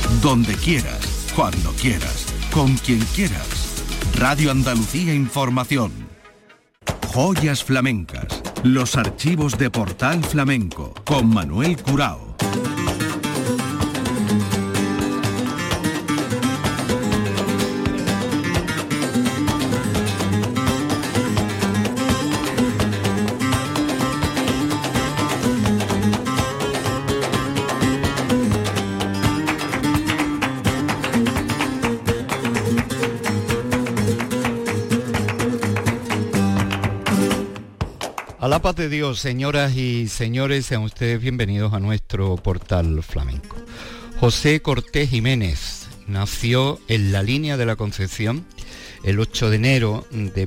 Donde quieras, cuando quieras, con quien quieras. Radio Andalucía Información. Joyas flamencas. Los archivos de Portal Flamenco con Manuel Curao. A la paz de Dios, señoras y señores, sean ustedes bienvenidos a nuestro Portal Flamenco. José Cortés Jiménez nació en la Línea de la Concepción el 8 de enero de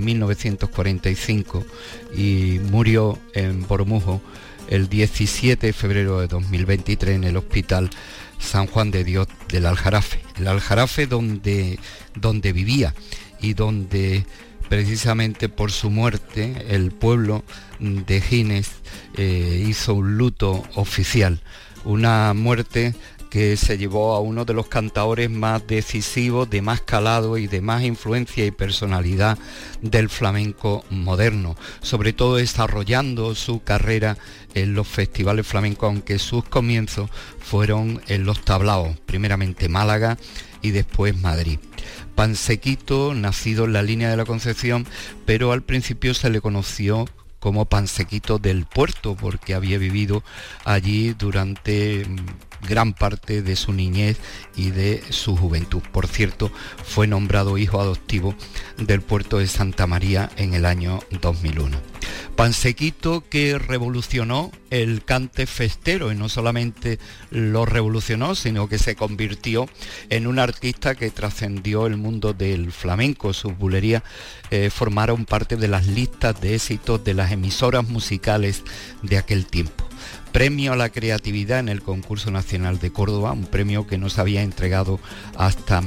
1945 y murió en Bormujo el 17 de febrero de 2023 en el Hospital San Juan de Dios del Aljarafe. El Aljarafe donde vivía y donde precisamente por su muerte el pueblo de Gines hizo un luto oficial, una muerte que se llevó a uno de los cantaores más decisivos, de más calado y de más influencia y personalidad del flamenco moderno, sobre todo desarrollando su carrera en los festivales flamencos, aunque sus comienzos fueron en los tablaos, primeramente Málaga y después Madrid. Pansequito, nacido en la Línea de la Concepción, pero al principio se le conoció como Pansequito del Puerto, porque había vivido allí durante gran parte de su niñez y de su juventud. Por cierto, fue nombrado hijo adoptivo del puerto de Santa María en el año 2001. Pansequito que revolucionó el cante festero, y no solamente lo revolucionó, sino que se convirtió en un artista que trascendió el mundo del flamenco. Sus bulerías formaron parte de las listas de éxitos de las emisoras musicales de aquel tiempo. Premio a la creatividad en el Concurso Nacional de Córdoba, un premio que no se había entregado hasta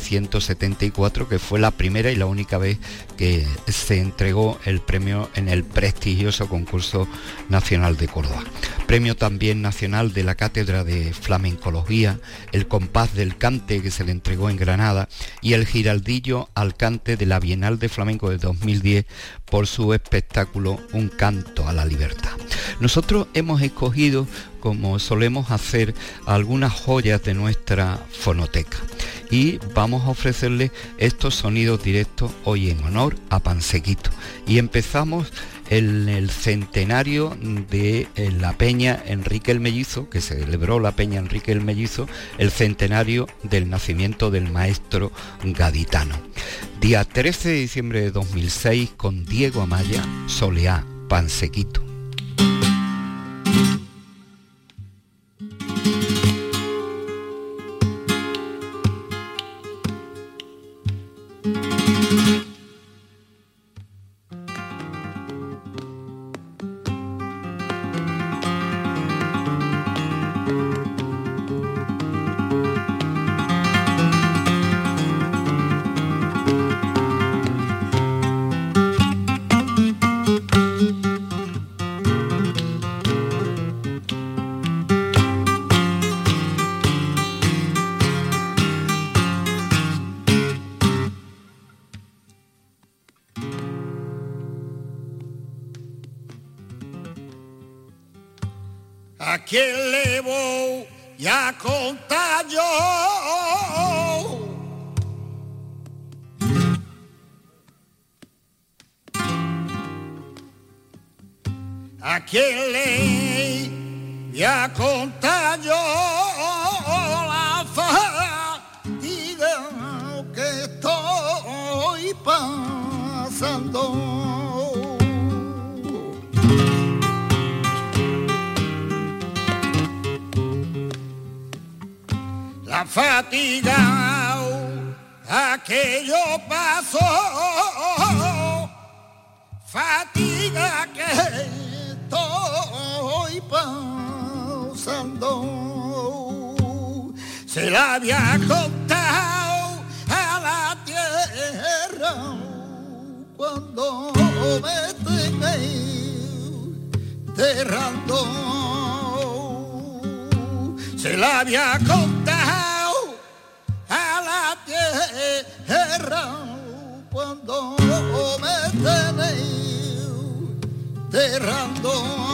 1974, que fue la primera y la única vez que se entregó el premio en el prestigioso Concurso Nacional de Córdoba. Premio también nacional de la Cátedra de Flamencología, el Compás del Cante, que se le entregó en Granada, y el Giraldillo al Cante de la Bienal de Flamenco de 2010 por su espectáculo Un Canto a la Libertad. Nosotros hemos escogido, como solemos hacer, algunas joyas de nuestra fonoteca y vamos a ofrecerles estos sonidos directos hoy en honor a Pansequito. Y empezamos en el centenario de la Peña Enrique el Mellizo, que se celebró la Peña Enrique el Mellizo, el centenario del nacimiento del maestro gaditano. Día 13 de diciembre de 2006 con Diego Amaya, Soleá, Pansequito. ¿A quién le voy a contar yo? ¿A quién le voy a contar yo la fatiga que estoy pasando? La fatiga a que yo paso, fatiga que estoy pasando, se la había contado a la tierra cuando me tengo enterrando, se la había contado errando.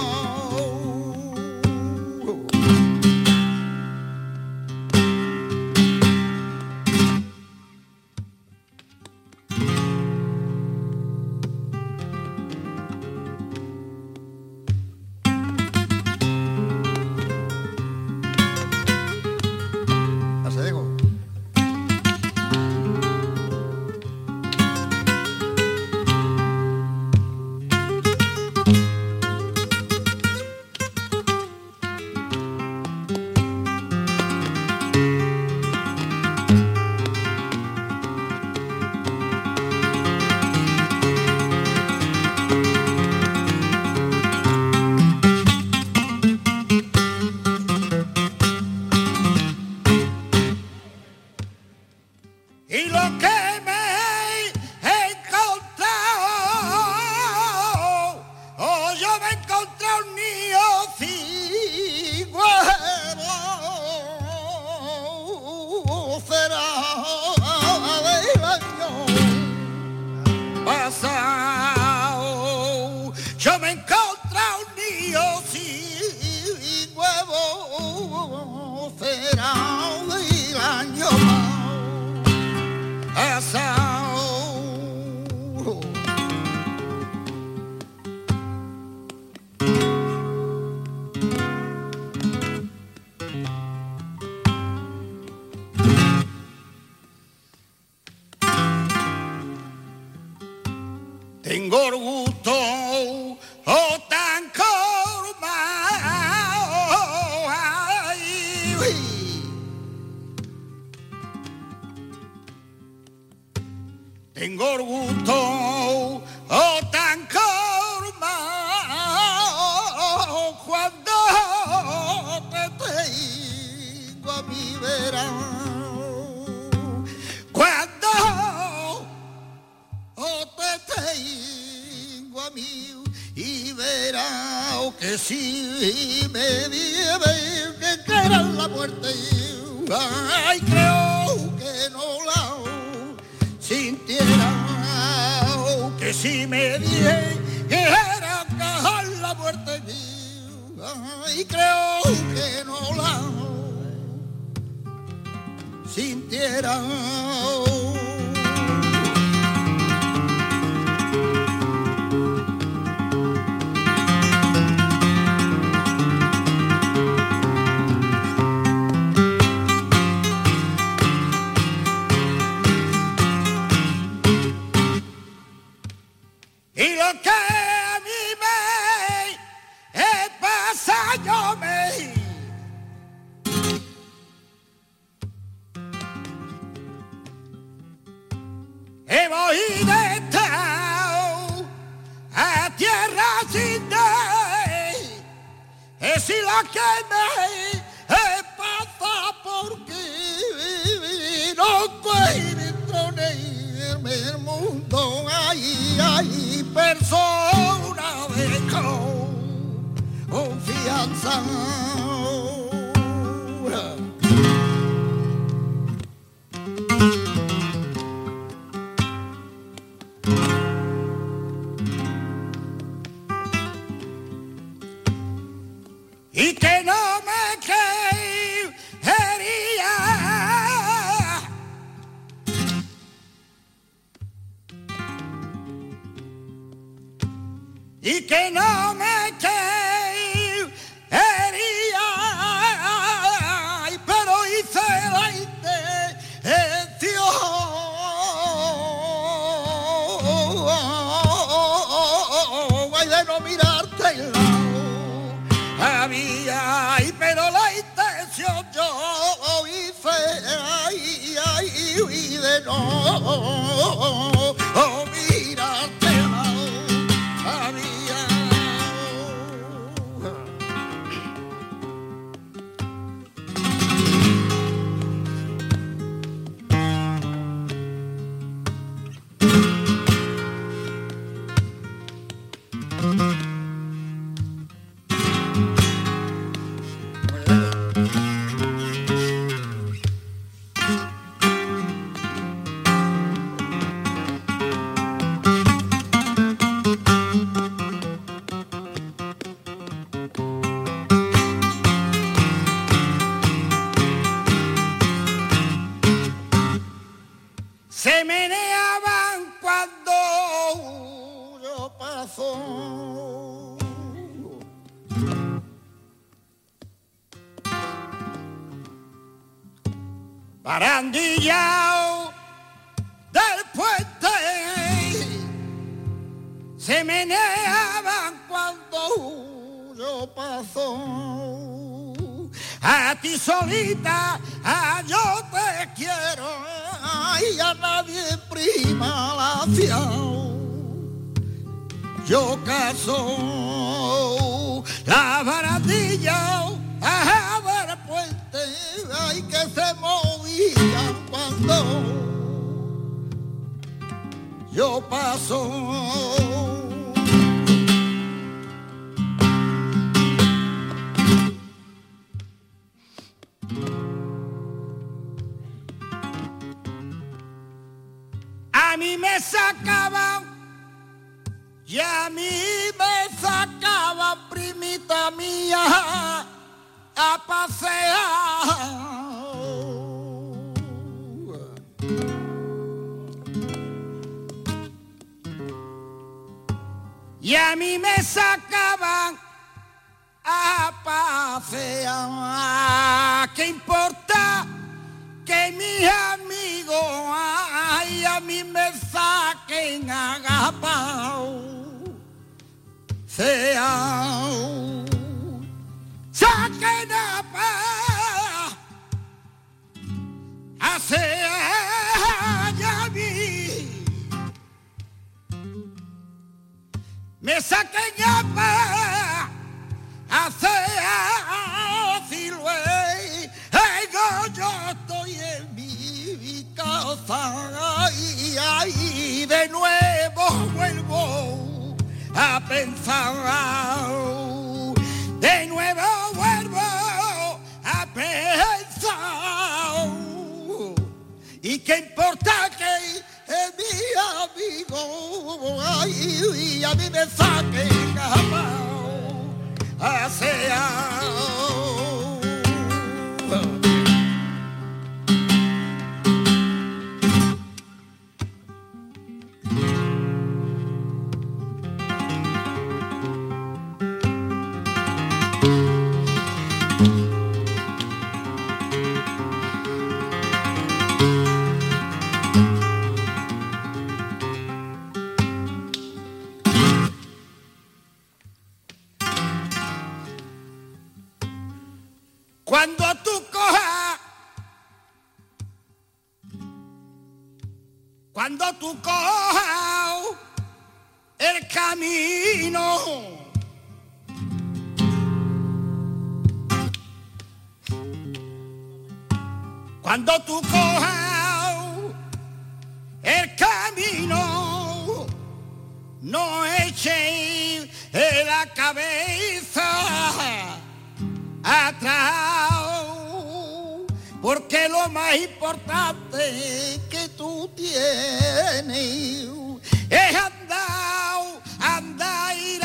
Tengo el gusto tan colmado, tengo el gusto tan colmado cuando te tengo a mi verano, cuando te tengo a mí y verás que si me lleve que cara la muerte, ay, creo que no la sintiera, que si me lleve que era cajar la muerte, ay, creo que no la sintiera. Y lo que a mí me pasa, yo me voy de estado a tierra sin ley. Es lo que me pasa porque no encuentro en el mundo hay personas de confianza. Y que no me quería, y que no me quería, pero hice la intención de no mirarte el lado. Había, pero la intención yo hice, y de no mirarte había. se meneaban cuando yo paso. Barandillao del puente se meneaban cuando yo paso. A ti solita, yo te quiero, y a nadie prima la fiao. Yo caso la barandilla del puente, ay, que se movían cuando yo paso. A mí me sacaban, y a mí me sacaban, primita mía, a pasear. Y a mí me sacaban a pasear. ¿Qué importa que mis amigos ay, a mí me saquen agapao? Saquen a mí. Me saquen a Silvey. Yo estoy en mi casa y ahí de nuevo vuelvo a pensar. De nuevo vuelvo a pensar. ¿Y qué importa que mi amigo ay, a mí me saquen a Cuando tú cojas el camino, cuando tú cojas el camino, no eches la cabeza atrás, porque lo más importante que tú tienes es andar y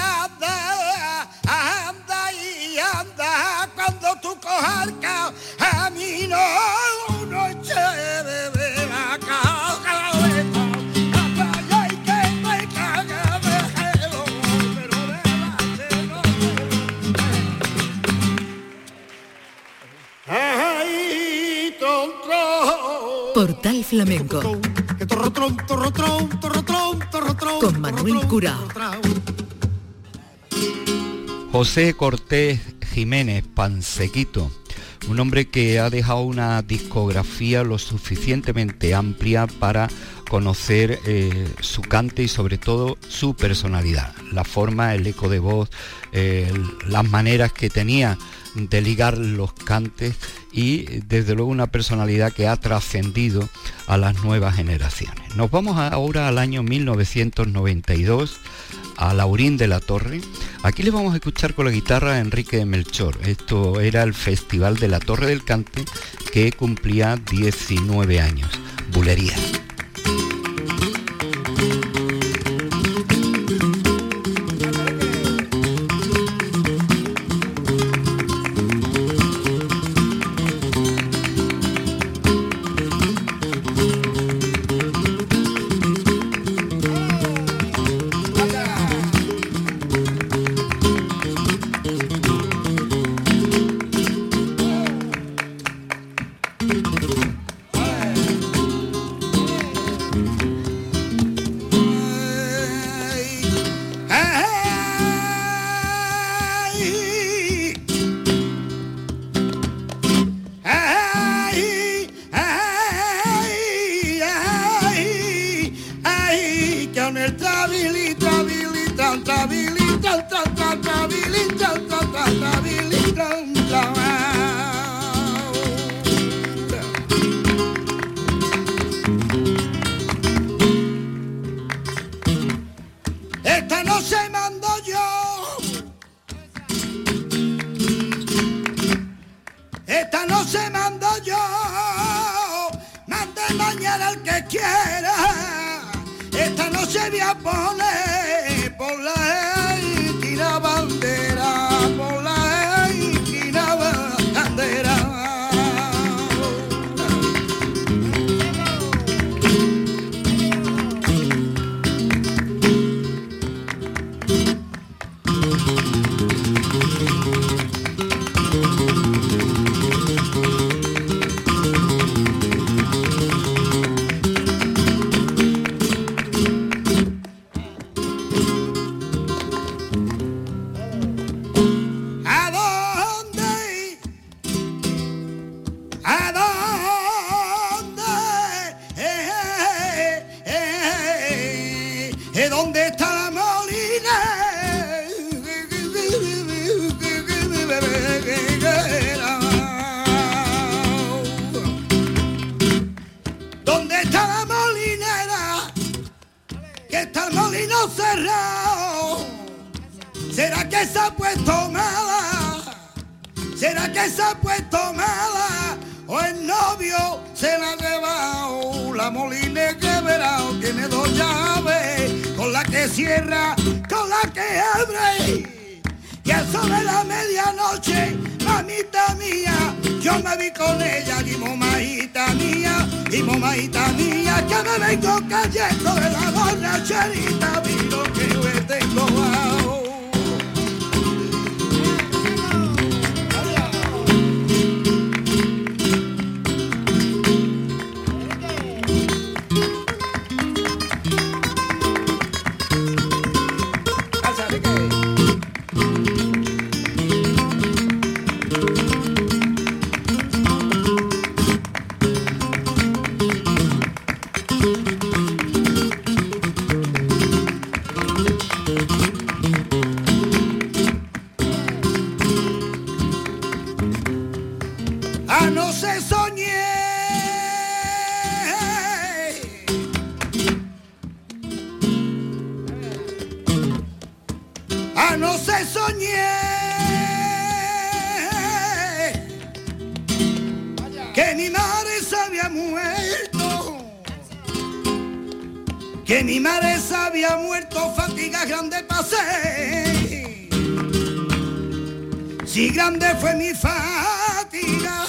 andar. Cuando tú cojas el camino, no eches la cabeza. Ay, que me caga de gelo, pero de no. Ay, Portal Flamenco con Manuel Curao. José Cortés Jiménez, Pansequito, un hombre que ha dejado una discografía lo suficientemente amplia para conocer su cante y sobre todo su personalidad, la forma, el eco de voz, las maneras que tenía de ligar los cantes y desde luego una personalidad que ha trascendido a las nuevas generaciones. Nos vamos ahora al año 1992, a Laurín de la Torre. Aquí le vamos a escuchar con la guitarra a Enrique de Melchor. Esto era el Festival de la Torre del Cante, que cumplía 19 años. Bulería. Esta noche mando yo, esta noche mando yo, mande mañana al que quiera. Esta noche voy a poner por la esquina bandera, por la esquina bandera. ¿Dónde está la molina? ¿Dónde está la molinera? Que está el molino cerrado. ¿Será que se ha puesto mala? ¿Será que se ha puesto mala? ¿O el novio se la ha llevado? La molina que verá tiene dos llaves, con la que cierra, con la que abre. Y a eso de la medianoche, mamita mía, yo me vi con ella y mamita mía, que me vengo cayendo de la borracherita, vi lo que yo tengo bajo. Anoche soñé, anoche soñé que mi madre se había muerto, que mi madre se había muerto, fatiga grande pasé, si grande fue mi fatiga,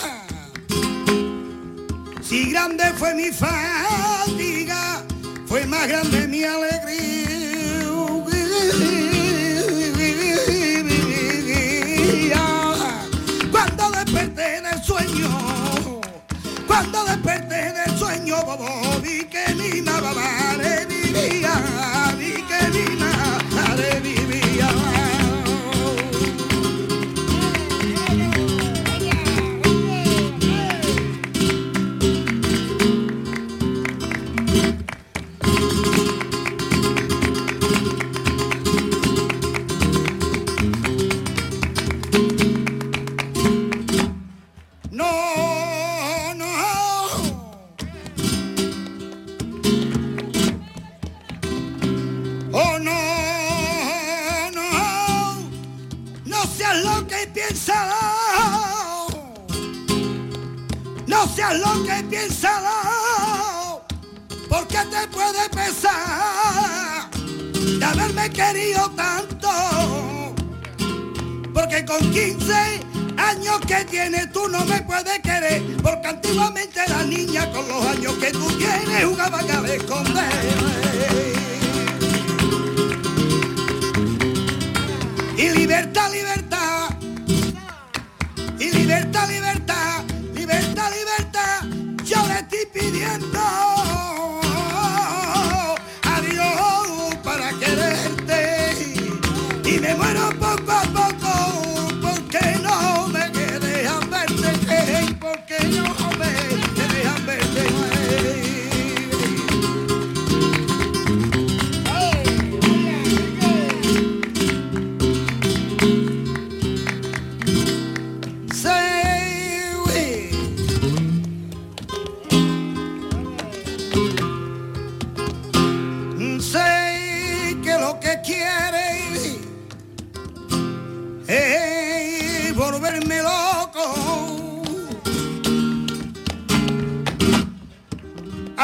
si grande fue mi fatiga, fue más grande mi alegría. Cuando desperté del sueño, cuando desperté del sueño, vi que mi madre vivía, vi que mi madre vivía. No seas lo que piensas, porque te puede pesar de haberme querido tanto, porque con 15 años que tienes tú no me puedes querer, porque antiguamente la niña con los años que tú tienes jugaba a esconder. Y libertad, libertad, y libertad, libertad, libertad, libertad, yo le estoy pidiendo a Dios para quererte, y me muero poco a poco, porque no me dejan verte, porque no me dejan verte.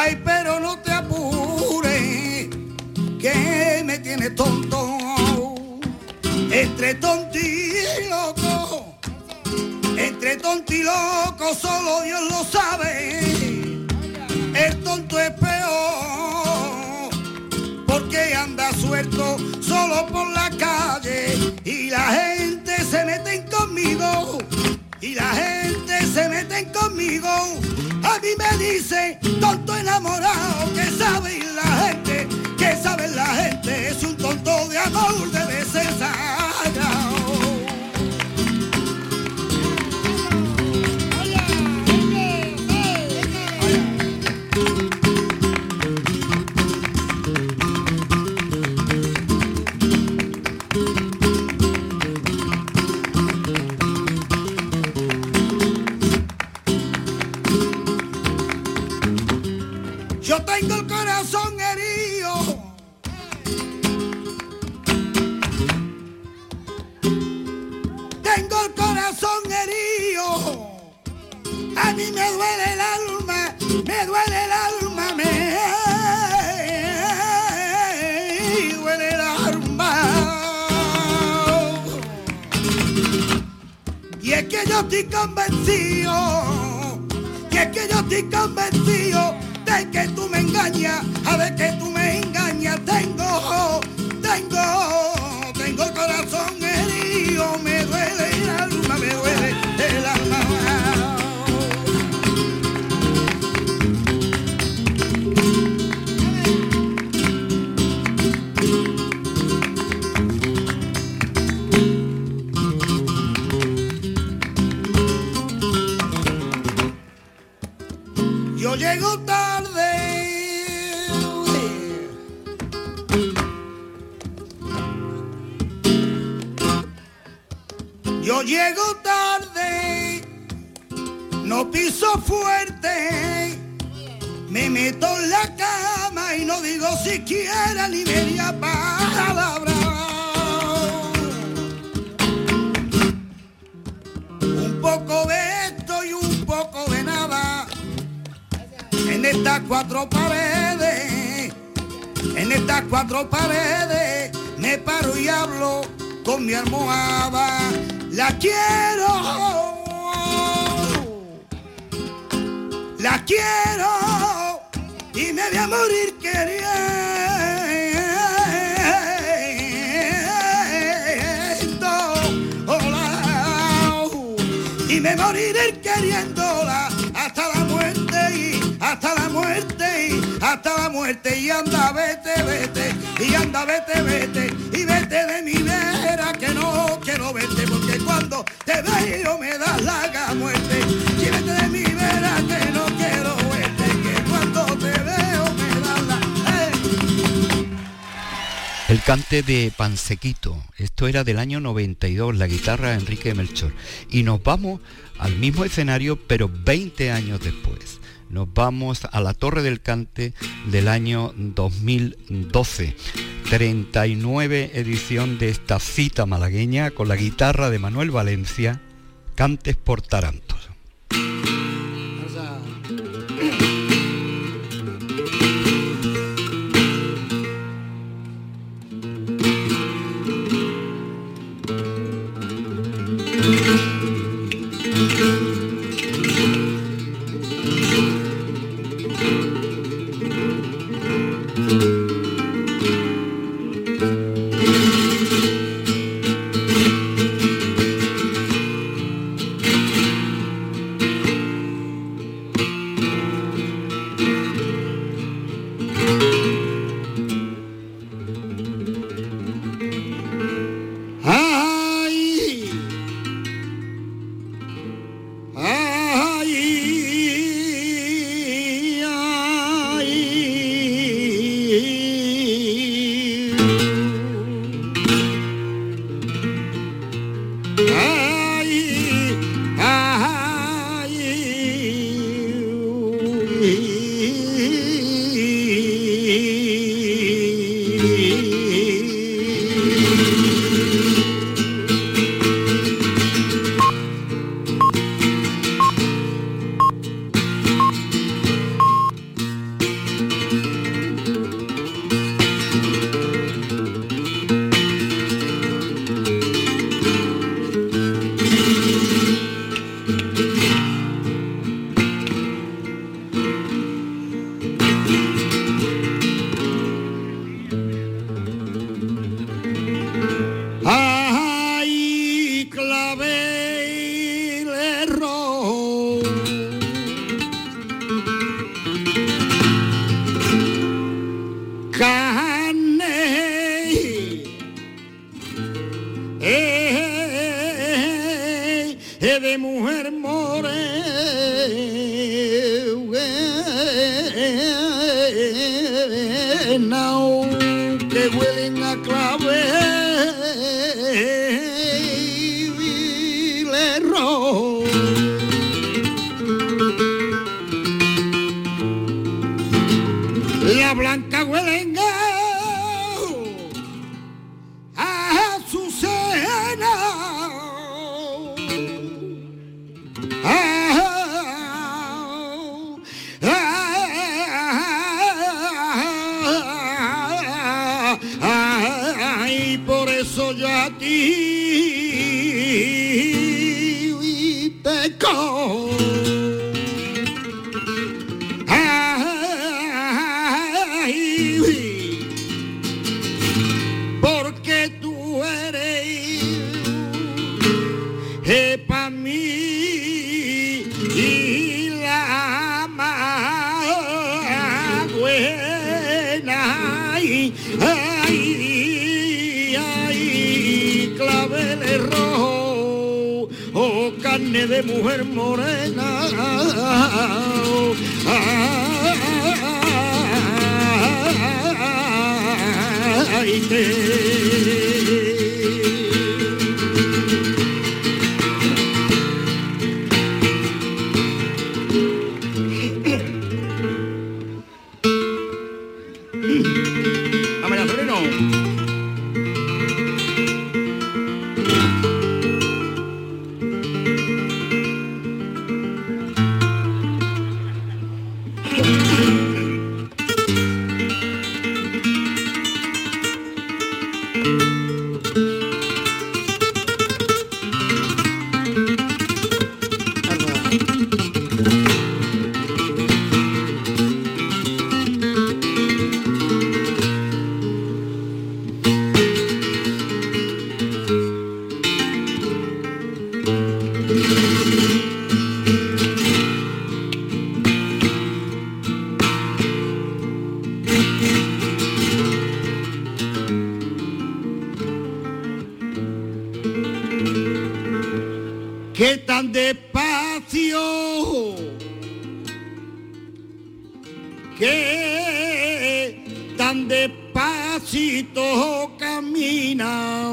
Ay, pero no te apures, que me tienes tonto. Entre tonto y loco, entre tonto y loco, solo Dios lo sabe. El tonto es peor, porque anda suelto solo por la calle y la gente se meten conmigo, y la gente se meten conmigo. A mí me dicen tonto enamorado, que sabe la gente, que sabe la gente, es un tonto de amor, debe ser sagrado. Yo tengo el corazón herido, tengo el corazón herido, a mí me duele el alma, me duele el alma, me duele el alma. Y es que yo estoy convencido, y es que yo estoy convencido de que tú me engañas, a ver que tú me engañas. Tengo el corazón herido, me duele el alma, me duele el alma. Yo llego tarde, yo llego tarde, no piso fuerte, me meto en la cama y no digo siquiera ni media palabra. Un poco de esto y un poco de nada. En estas cuatro paredes, en estas cuatro paredes, me paro y hablo con mi almohada. La quiero, y me voy a morir queriéndola, y me moriré queriéndola hasta la muerte, y hasta la muerte, y hasta la muerte. Y anda, vete, vete, y anda, vete, vete, y vete de mi vera, que no quiero verte, porque cuando te veo me das la muerte. Y vete de mi vera, que no quiero verte, que cuando te veo me das la... El cante de Pansequito, esto era del año 92, la guitarra de Enrique Melchor. Y nos vamos al mismo escenario, pero 20 años después. Nos vamos a la Torre del Cante del año 2012. 39 edición de esta cita malagueña con la guitarra de Manuel Valencia, Cantes por Tarantos. que huelen a clave y le rojo. La blanca huelen a azucena, y por eso yo a ti te cojo. Porque tú eres pa' mí y la más buena. Ay, claveles rojos, oh, carne de mujer morena. Ay, vamos allá, sobrino. Que tan despacio, que tan despacito camina,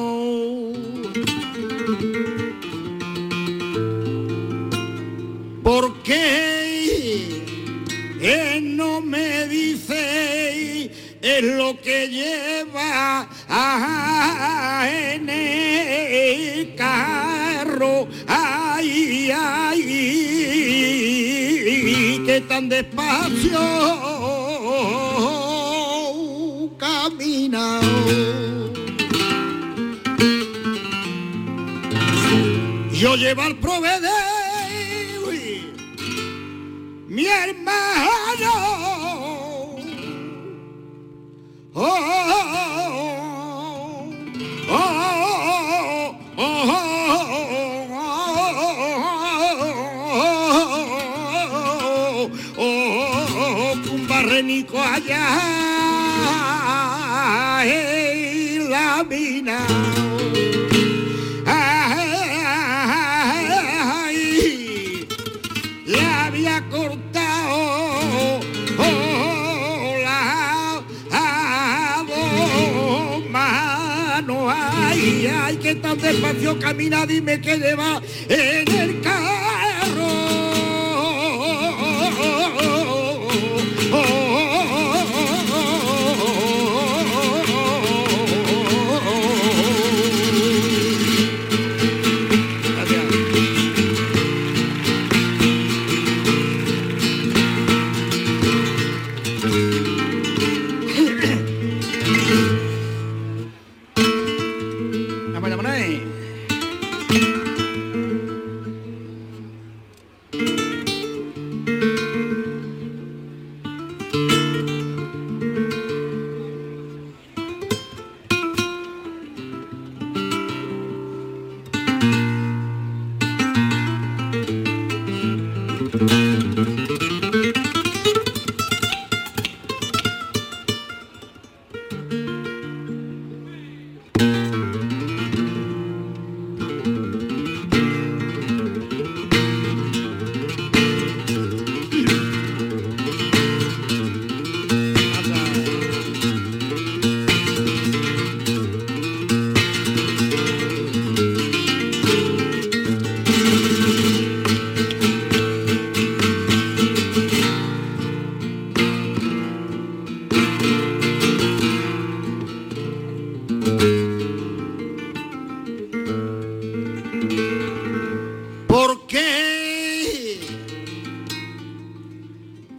porque él no me dice es lo que lleva en el carro. Ay, ay, que tan despacio camina. Yo llevo al proveedor, mi hermano. Un barrenico allá en la mina. La había cortado la dos manos. Ay, ay, que tan despacio camina, dime que lleva en el carro.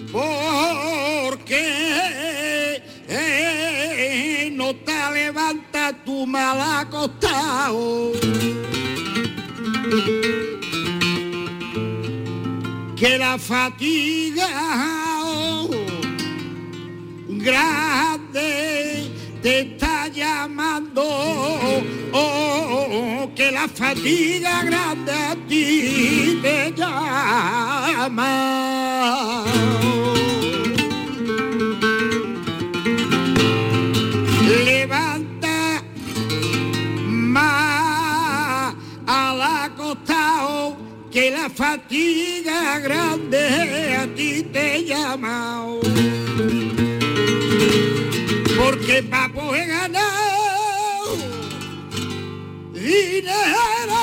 porque no te levantas tú mal acostado, que la fatiga grande te está llamando, que la fatiga grande a ti te llama. Levanta más al acostado, que la fatiga grande a ti te llama. Porque para poder ganar dinero,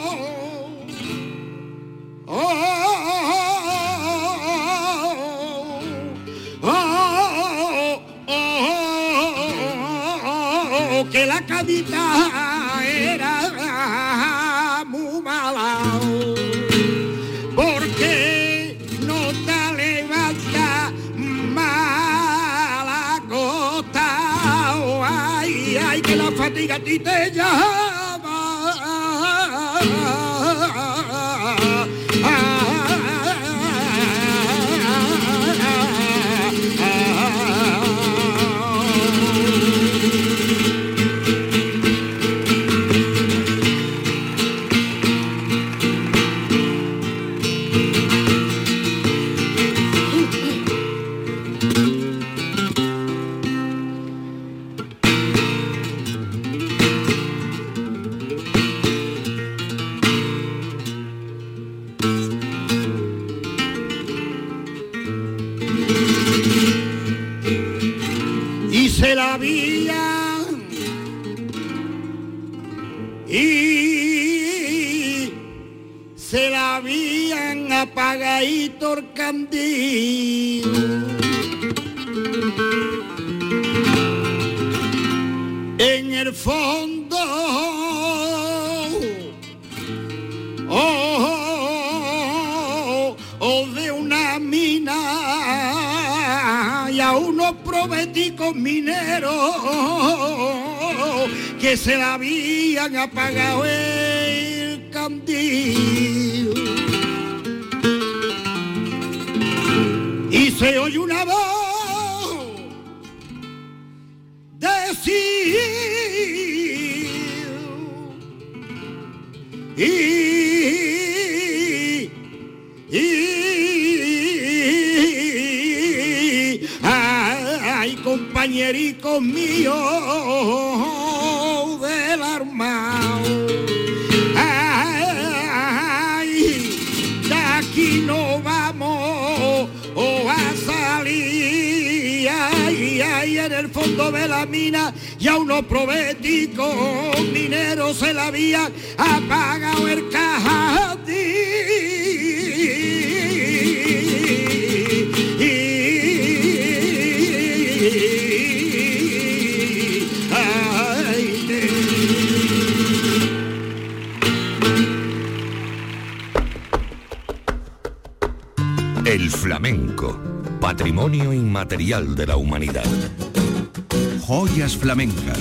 que la cadita era muy mala, porque no te levanta mal acostado, ay, que la fatiga a ti te llama. Se la habían y se la habían apagadito el candil, en el fondo de una mina, y a unos probeticos mineros que se la habían apagado el candil, y se oye una voz decir ay, compañericos míos del armado, ay, de aquí no vamos a salir, ay, en el fondo de la mina ya unos probeticos mineros se la habían apagado el cajadí. El flamenco, patrimonio inmaterial de la humanidad. Joyas flamencas.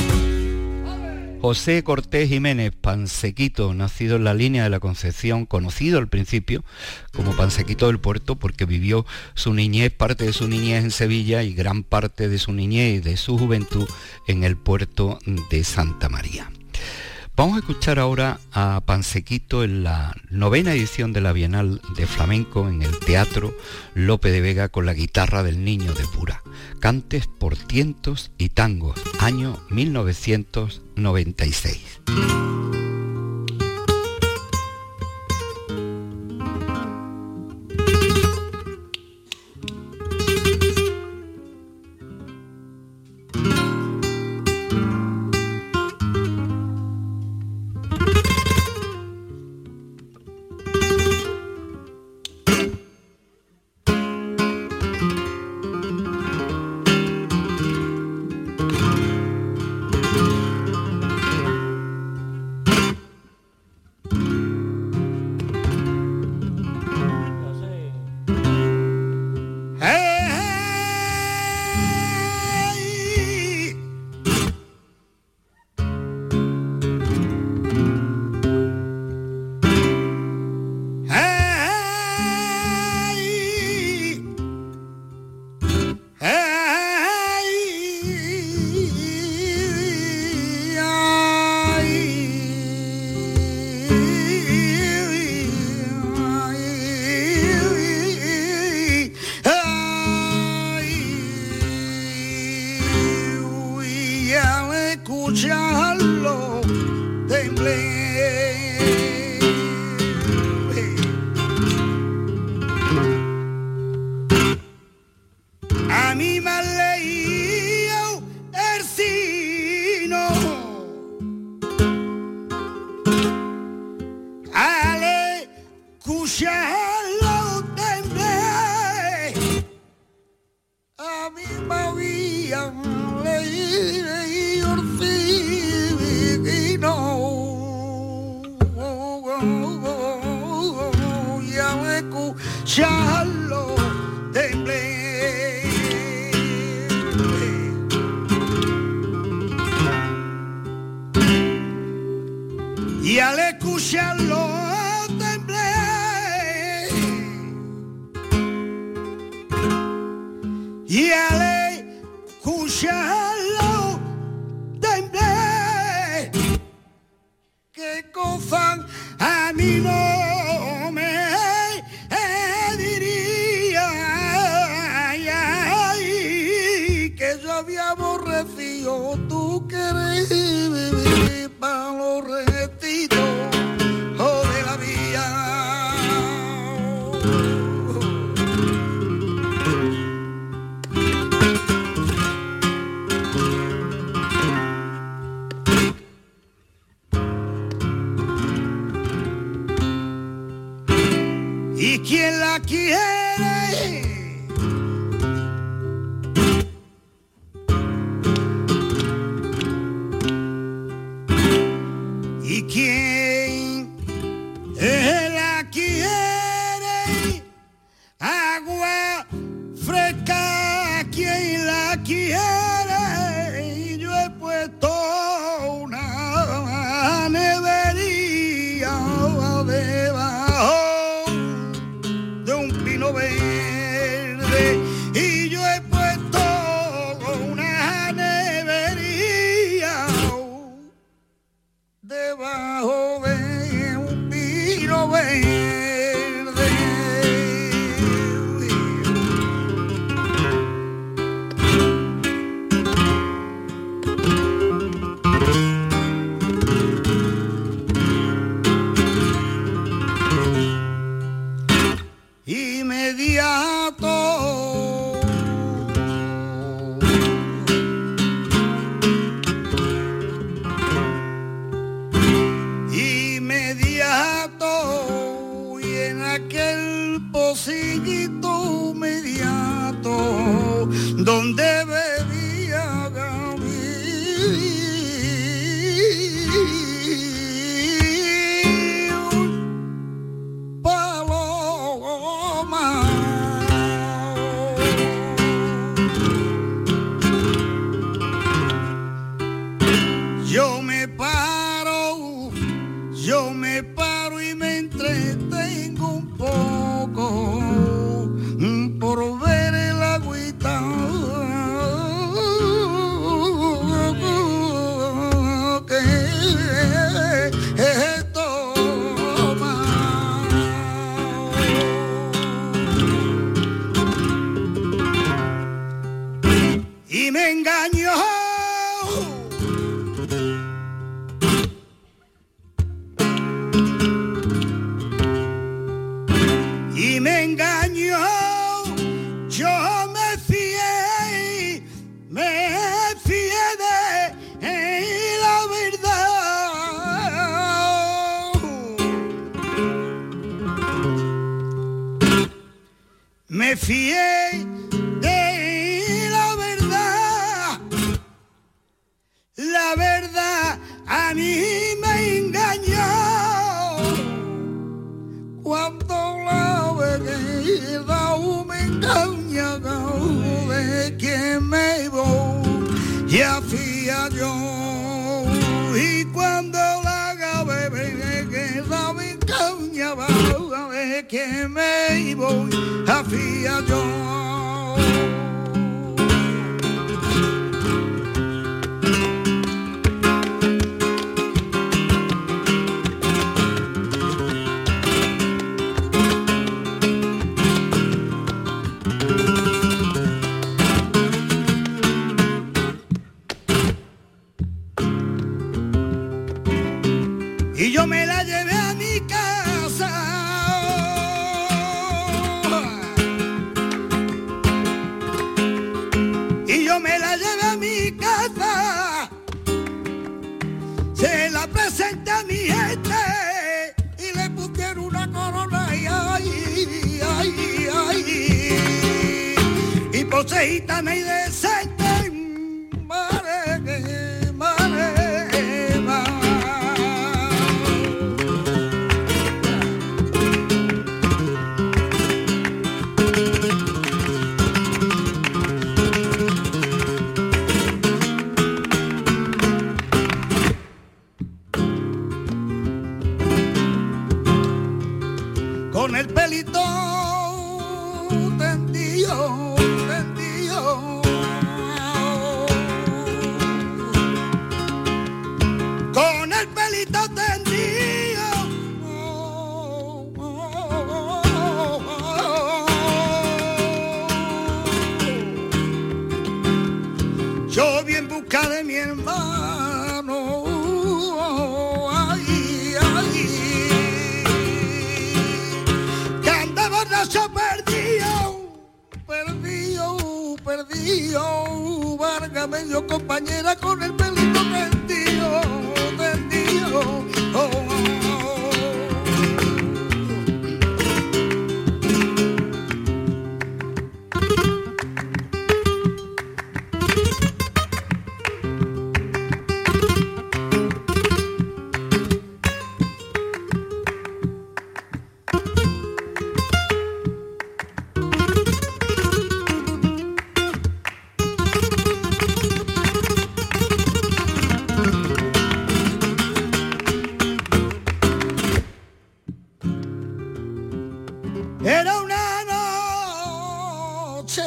José Cortés Jiménez, Pansequito, nacido en la línea de la Concepción, conocido al principio como Pansequito del Puerto porque vivió su niñez, parte de su niñez en Sevilla y gran parte de su niñez y de su juventud en el puerto de Santa María. Vamos a escuchar ahora a Pansequito en la 9ª edición de la Bienal de Flamenco en el Teatro Lope de Vega con la guitarra del Niño de Pura. Cantes por tientos y tangos, año 1996. y al escucharlo temblé. Qué cosa a mí no me diría, que yo había aborrecido tu querer para los restitos de la vida. ¿Y quién la quiere? ¿Y quién la quiere? Agua fresca, ¿quién la quiere? Y yo he puesto una nevería debajo de un pino verde, y yo he puesto una nevería debajo de un pino verde. Inmediato y en aquel pocillito inmediato donde bebía paloma, yo me paro y me entretengo un poco por ver el agüita que toma. Y me engañó. Y me engañó, yo me fié de la verdad. Me fié de la verdad a mí me engañó. Cuando la verdad me engaña, de quien me voy, ya fía yo. Y cuando la verdad me engaña, de quien me voy, ya fía yo. Y yo me la llevé a mi casa, y yo me la llevé a mi casa, se la presenté a mi gente y le pusieron una corona y ay, ay, ay, y poseíta me decente, madre, madre. Con el pelito tendido, tendido, yo vi en busca de mi hermano, ay, ay, que andaba raso perdido, válgame yo compañera con el pelito tendido, oh, oh. Era una noche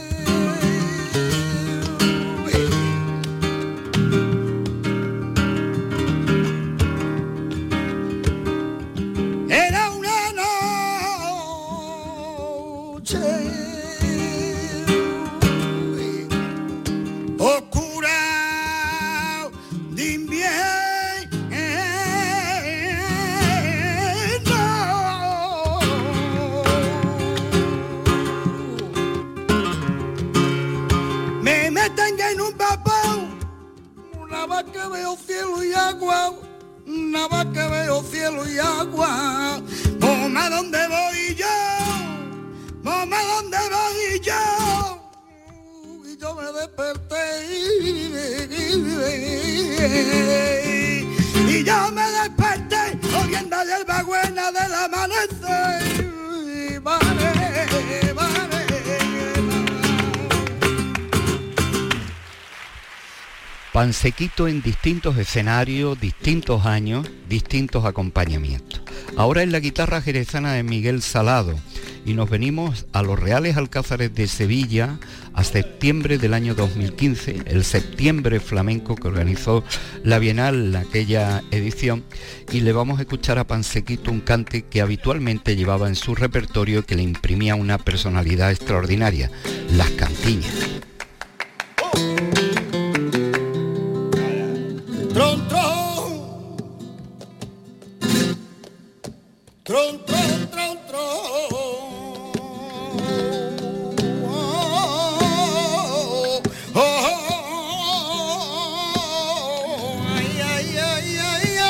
oscura de en un papel, una vez que veo cielo y agua, una vez que veo cielo y agua, mamá, ¿dónde voy yo? Mamá, ¿dónde voy yo? Y yo me desperté y yo me desperté oliendo la hierba buena del amanecer. Pansequito en distintos escenarios, distintos años, distintos acompañamientos. Ahora es la guitarra jerezana de Miguel Salado y nos venimos a los Reales Alcázares de Sevilla a septiembre del año 2015, el Septiembre Flamenco que organizó la Bienal, aquella edición, y le vamos a escuchar a Pansequito un cante que habitualmente llevaba en su repertorio, que le imprimía una personalidad extraordinaria, las cantiñas. Tron, tron, tron, tron, tron, tron. Oh, oh, oh, ay, ay, ay, ay,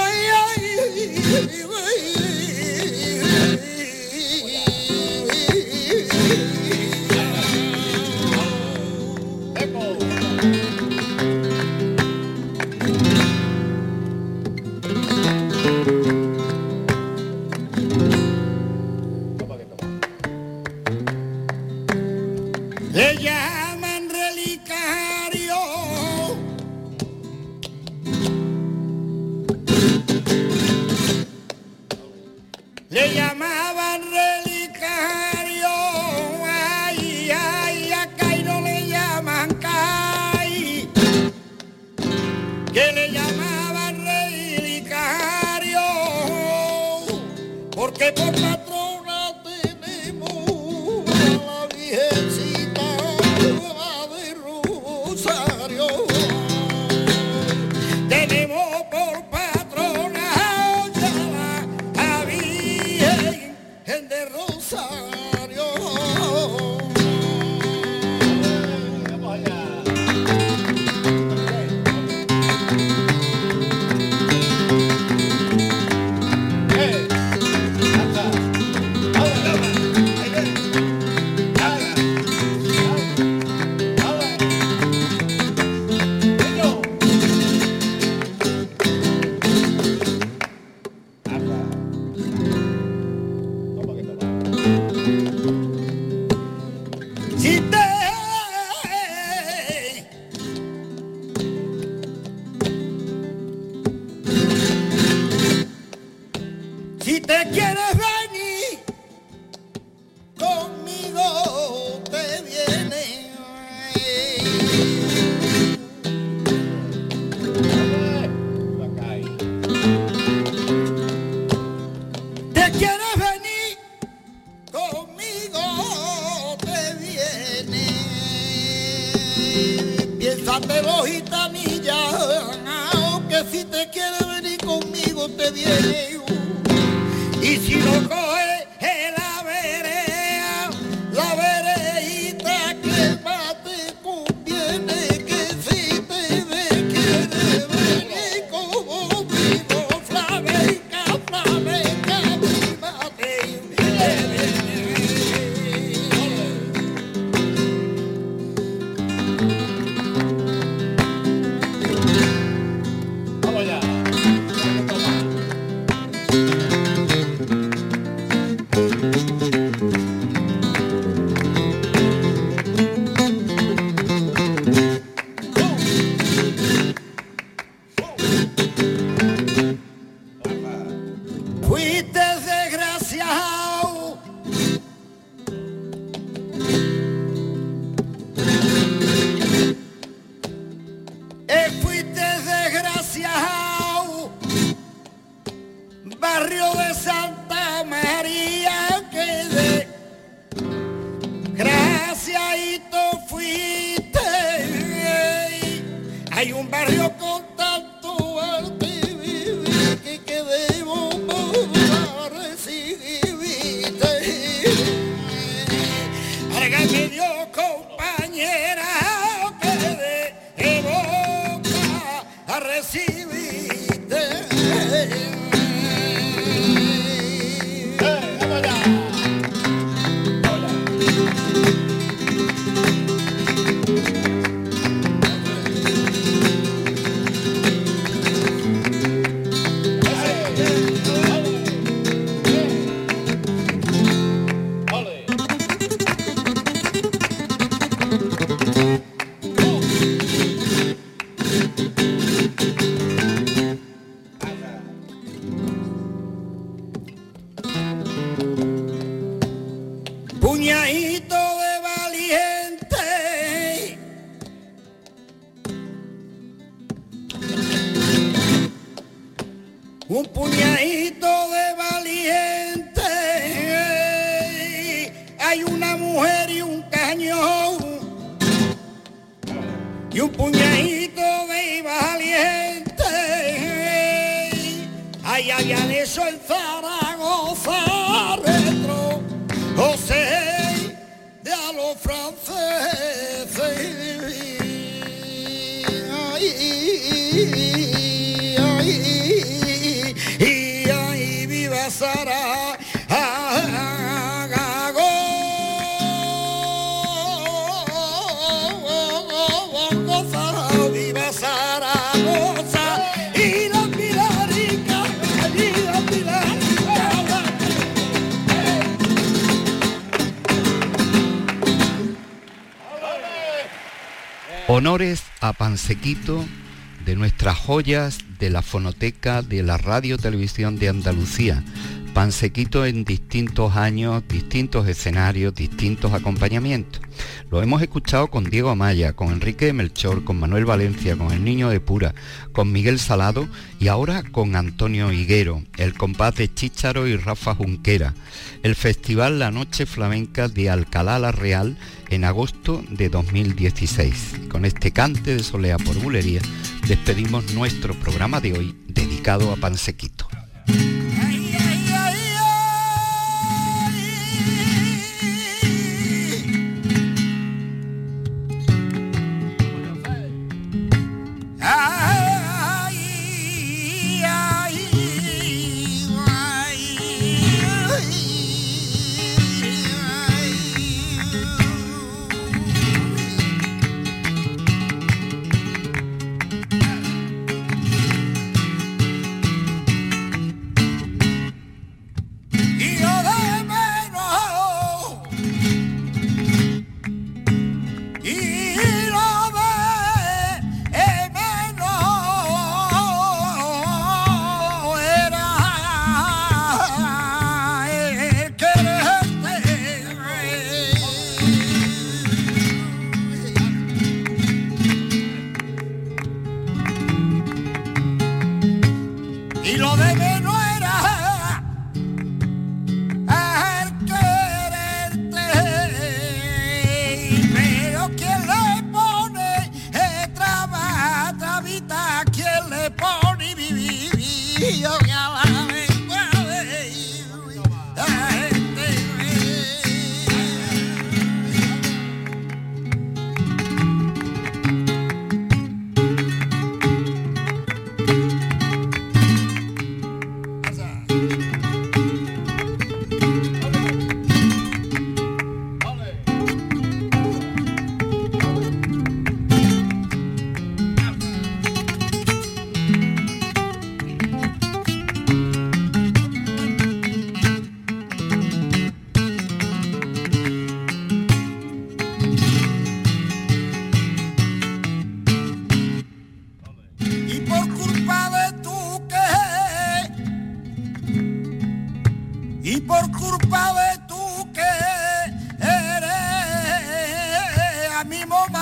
le llaman relicario, le llamaban relicario, ay, ay, a Cairo le llaman Cai, que le llamaban relicario, porque por patrona tenemos a la Virgencita de Rosario, tenemos por patrona a la Virgen llévatelo gitanilla, que si te quieres venir conmigo te viene. Y si no coge la veredita que más te conviene, que si te quiere venir conmigo, flamenca, flamenca, mímate, vamos allá. Fuiste desgraciado, fuiste desgraciado, barrio de Santa María, que desgraciadito fuiste. Hay un barrio con tanto arte que debemos recibirte. Árgame Dios, compañera, que debemos a recibirte. Puñadito de valiente, un puñadito de valiente, hay una mujer y un cañón, y un puñadito de valiente, ay, habían eso en Zaragoza, retro, José de a los franceses. Ay, ay, viva Sara. Viva Zaragoza y la Pilarica, y la Pilarica. Honores a Pansequito, de nuestras joyas de la fonoteca de la Radio Televisión de Andalucía. Pansequito en distintos años, distintos escenarios, distintos acompañamientos. Lo hemos escuchado con Diego Amaya, con Enrique de Melchor, con Manuel Valencia, con El Niño de Pura, con Miguel Salado y ahora con Antonio Higuero, el compás de Chícharo y Rafa Junquera. El festival La Noche Flamenca de Alcalá la Real en agosto de 2016. Con este cante de solea por bulería despedimos nuestro programa de hoy dedicado a Pansequito.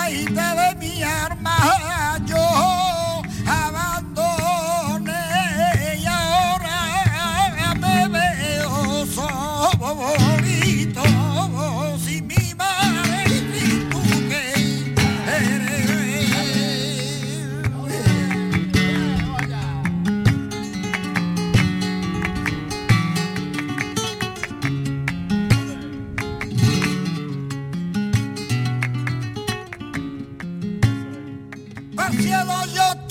maite de mi arma yo abandoné y ahora me veo solito sin mi madre y tú que eres. Al cielo yo